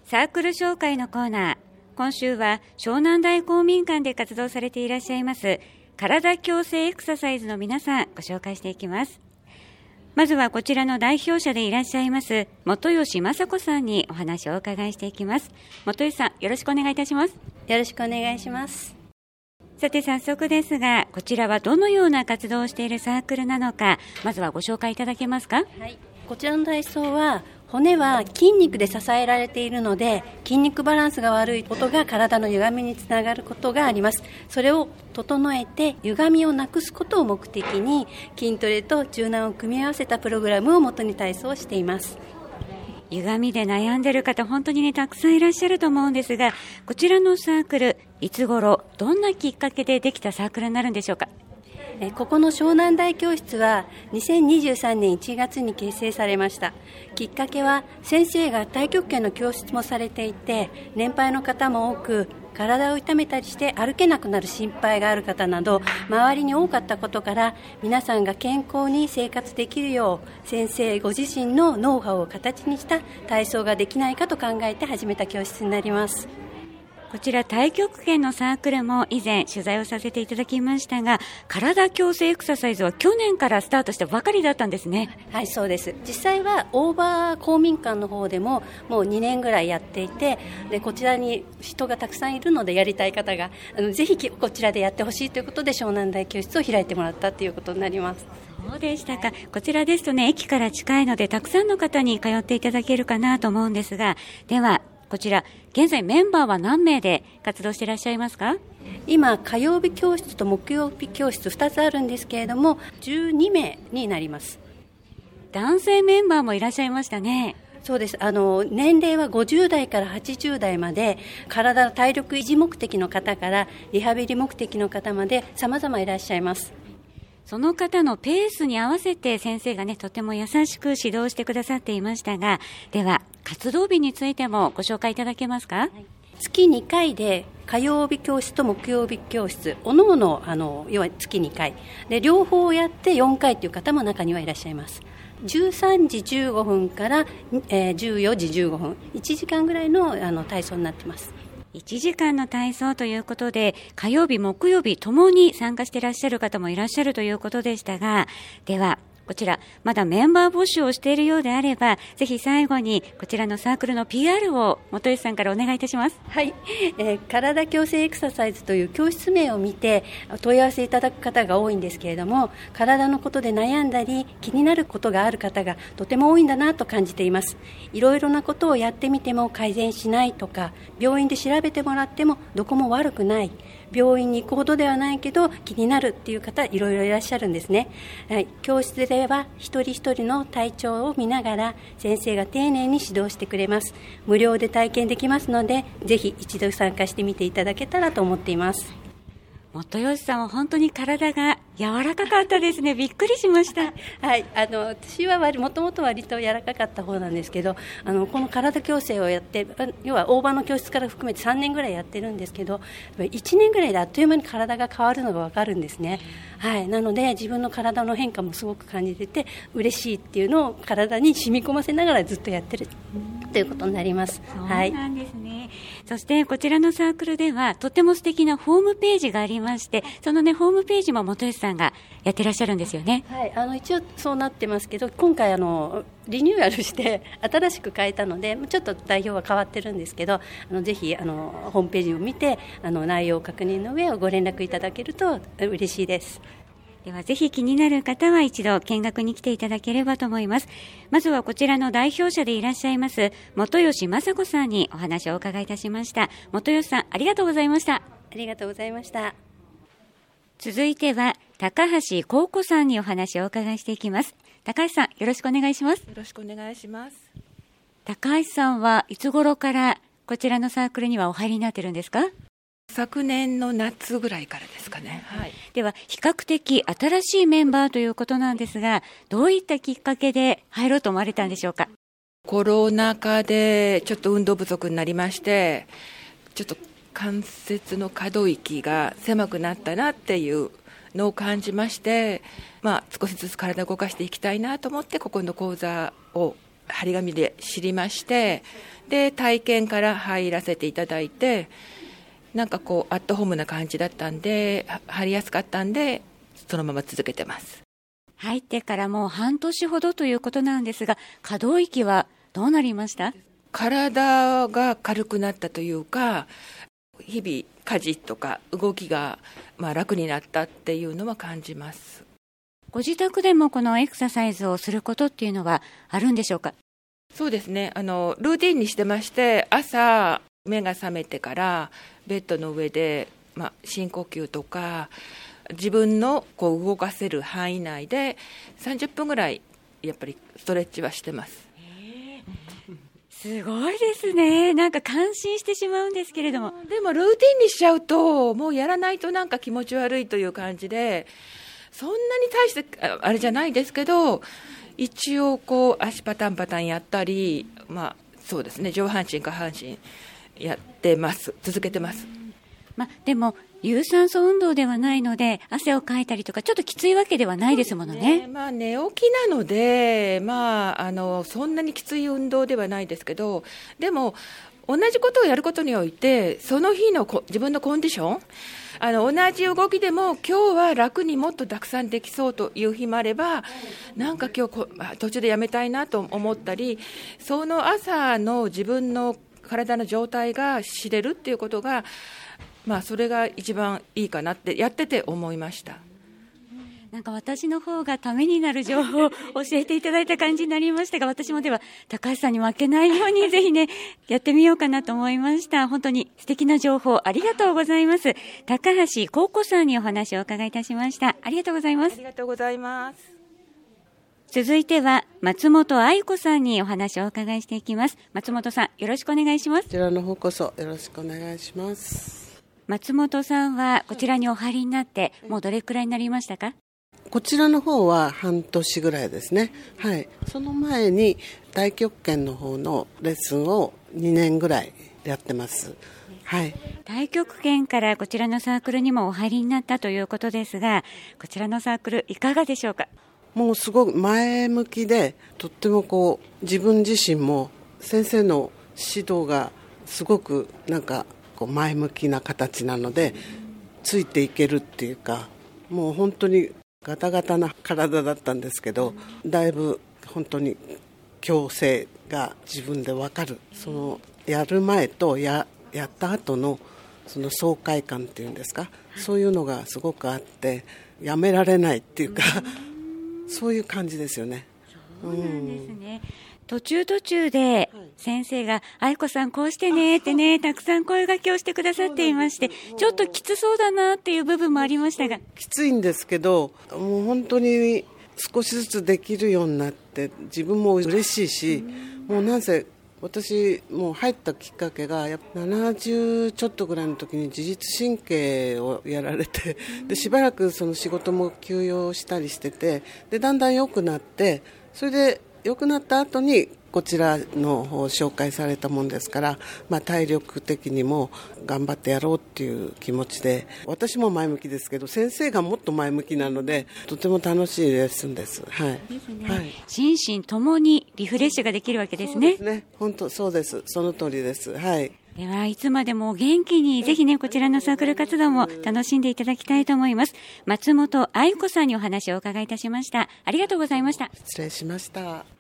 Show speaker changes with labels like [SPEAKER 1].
[SPEAKER 1] サークル紹介のコーナー。今週は湘南台公民館で活動されていらっしゃいます体矯正エクササイズの皆さん、ご紹介していきます。まずはこちらの代表者でいらっしゃいます本吉雅子さんにお話をお伺いしていきます。本吉さん、よろしくお願いいたします。
[SPEAKER 2] よろしくお願いします。
[SPEAKER 1] さて早速ですが、こちらはどのような活動をしているサークルなのか、まずはご紹介いただけますか。
[SPEAKER 2] はい、こちらの体操は骨は筋肉で支えられているので、筋肉バランスが悪いことが体の歪みにつながることがあります。それを整えて歪みをなくすことを目的に、筋トレと柔軟を組み合わせたプログラムをもとに体操をしています。
[SPEAKER 1] 歪みで悩んでいる方、本当にたくさんいらっしゃると思うんですが、こちらのサークル、いつ頃どんなきっかけでできたサークルになるんでしょうか。
[SPEAKER 2] ここの湘南台教室は2023年1月に結成されました。きっかけは先生が太極拳の教室もされていて、年配の方も多く、体を痛めたりして歩けなくなる心配がある方など周りに多かったことから、皆さんが健康に生活できるよう先生ご自身のノウハウを形にした体操ができないかと考えて始めた教室になります。
[SPEAKER 1] こちら太極拳のサークルも以前取材をさせていただきましたが、体矯正エクササイズは去年からスタートしたばかりだったんですね。
[SPEAKER 2] はい、そうです。実際は大場公民館の方でももう2年ぐらいやっていて、でこちらに人がたくさんいるので、やりたい方がぜひこちらでやってほしいということで湘南台教室を開いてもらったということになります。
[SPEAKER 1] そうでしたか。こちらですとね、駅から近いのでたくさんの方に通っていただけるかなと思うんですが、ではこちら現在メンバーは何名で活動していらっしゃいますか。
[SPEAKER 2] 今火曜日教室と木曜日教室2つあるんですけれども、12名になります。
[SPEAKER 1] 男性メンバーもいらっしゃいましたね。
[SPEAKER 2] そうです。年齢は50代から80代まで、体の体力維持目的の方からリハビリ目的の方まで様々いらっしゃいます。
[SPEAKER 1] その方のペースに合わせて先生がとても優しく指導してくださっていましたが、では活動日についてもご紹介いただけますか。はい、
[SPEAKER 2] 月2回で火曜日教室と木曜日教室、おのおの要は月2回で両方やって4回という方も中にはいらっしゃいます。13時15分から、14時15分、1時間ぐらいの体操になっています。
[SPEAKER 1] 1時間の体操ということで、火曜日木曜日ともに参加していらっしゃる方もいらっしゃるということでしたが、ではこちらまだメンバー募集をしているようであれば、ぜひ最後にこちらのサークルの PR を本吉さんからお願いいたします。
[SPEAKER 2] はい、体矯正エクササイズという教室名を見て問い合わせいただく方が多いんですけれども、体のことで悩んだり気になることがある方がとても多いんだなと感じています。いろいろなことをやってみても改善しないとか、病院で調べてもらってもどこも悪くない、病院に行くほどではないけど気になるっていう方いろいろいらっしゃるんですね。はい、教室では一人一人の体調を見ながら先生が丁寧に指導してくれます。無料で体験できますので、ぜひ一度参加してみていただけたらと思っています。
[SPEAKER 1] 本吉さんは本当に体が柔らかかったですね。びっくりしました。
[SPEAKER 2] はい、私はもともと割と柔らかかった方なんですけど、この体矯正をやって、要は大場の教室から含めて3年ぐらいやってるんですけど、1年ぐらいであっという間に体が変わるのが分かるんですね。はい、なので自分の体の変化もすごく感じてて嬉しいっていうのを体に染み込ませながらずっとやってるということになります。
[SPEAKER 1] そうなんですね。はい、そしてこちらのサークルではとても素敵なホームページがありまして、そのホームページも本吉さんがやってらっしゃるんですよね。
[SPEAKER 2] はい、一応そうなってますけど、今回リニューアルして新しく変えたのでちょっと代表は変わってるんですけど、ぜひホームページを見て内容確認の上をご連絡いただけると嬉しいです。
[SPEAKER 1] ではぜひ気になる方は一度見学に来ていただければと思います。まずはこちらの代表者でいらっしゃいます本吉雅子さんにお話をお伺いいたしました。本吉さん、ありがとうございました。
[SPEAKER 2] ありがとうございました。
[SPEAKER 1] 続いては高橋幸子さんにお話をお伺いしていきます。高橋さん、よろしくお願いします。
[SPEAKER 3] よろしくお願いします。
[SPEAKER 1] 高橋さんはいつ頃からこちらのサークルにはお入りになってるんですか？
[SPEAKER 3] 昨年の夏ぐらいからですかね。はい、
[SPEAKER 1] では比較的新しいメンバーということなんですが、どういったきっかけで入ろうと思われたんでしょうか？
[SPEAKER 3] コロナ禍でちょっと運動不足になりまして、ちょっと関節の可動域が狭くなったなっていうのを感じまして、少しずつ体を動かしていきたいなと思ってここの講座を張り紙で知りまして、で体験から入らせていただいて、なんかこうアットホームな感じだったんで、入りやすかったんで、そのまま続けてます。
[SPEAKER 1] 入ってからもう半年ほどということなんですが、可動域はどうなりました？
[SPEAKER 3] 体が軽くなったというか、日々家事とか動きが楽になったっていうのは感じます。
[SPEAKER 1] ご自宅でもこのエクササイズをすることっていうのはあるんでしょうか？
[SPEAKER 3] そうですね、ルーティンにしてまして、朝目が覚めてからベッドの上で、深呼吸とか自分のこう動かせる範囲内で30分ぐらいやっぱりストレッチはしてます。
[SPEAKER 1] すごいですね。なんか感心してしまうんですけれども、
[SPEAKER 3] でもルーティンにしちゃうともうやらないとなんか気持ち悪いという感じで、そんなに大してあれじゃないですけど、一応こう足パタンパタンやったり、そうですね、上半身下半身やってます。続けてます。
[SPEAKER 1] でも有酸素運動ではないので、汗をかいたりとかちょっときついわけではないですものね。
[SPEAKER 3] 寝起きなので、そんなにきつい運動ではないですけど、でも同じことをやることにおいて、その日の自分のコンディション、同じ動きでも今日は楽にもっとたくさんできそうという日もあれば、なんか今日途中でやめたいなと思ったり、その朝の自分の体の状態が知れるっていうことが、それが一番いいかなってやってて思いました。
[SPEAKER 1] なんか私の方がためになる情報を教えていただいた感じになりましたが、私もでは高橋さんに負けないようにぜひねやってみようかなと思いました。本当に素敵な情報ありがとうございます。高橋幸子さんにお話をお伺いいたしました。ありがとうございます。
[SPEAKER 3] ありがとうございます。
[SPEAKER 1] 続いては松本愛子さんにお話をお伺いしていきます。松本さん、よろしくお願いします。
[SPEAKER 4] こちらの方こそよろしくお願いします。
[SPEAKER 1] 松本さんはこちらにお入りになってもうどれくらいになりましたか？
[SPEAKER 4] こちらの方は半年ぐらいですね。はい。その前に太極拳の方のレッスンを2年ぐらいやってます。はい。
[SPEAKER 1] 太極拳からこちらのサークルにもお入りになったということですが、こちらのサークルいかがでしょうか？
[SPEAKER 4] もうすごく前向きで、とっても自分自身も先生の指導がすごく前向きな形なので、ついていけるっていうか、もう本当にガタガタな体だったんですけど、だいぶ本当に矯正が自分で分かる。そのやる前とやった後のその爽快感っていうんですか、そういうのがすごくあって、やめられないっていうか、そういう感じですよね。
[SPEAKER 1] そうなんですね。途中で先生が愛子さんこうしてねってね、たくさん声掛けをしてくださっていまして、ちょっときつそうだなっていう部分もありましたが、
[SPEAKER 4] きついんですけど、もう本当に少しずつできるようになって自分も嬉しいし、もうなんせ私もう入ったきっかけが70ちょっとぐらいの時に自律神経をやられて、でしばらくその仕事も休養したりしてて、でだんだん良くなって、それで良くなった後にこちらの方を紹介されたもんですから、体力的にも頑張ってやろうっていう気持ちで、私も前向きですけど先生がもっと前向きなので、とても楽しいレッスンです。はい
[SPEAKER 1] ですね。
[SPEAKER 4] はい、
[SPEAKER 1] 心身ともにリフレッシュができるわけですね。
[SPEAKER 4] そうですね、本当そうです。その通りです。はい。
[SPEAKER 1] ではいつまでも元気にぜひねこちらのサークル活動も楽しんでいただきたいと思います。松本愛子さんにお話をお伺いいたしました。ありがとうございました。
[SPEAKER 4] 失礼しました。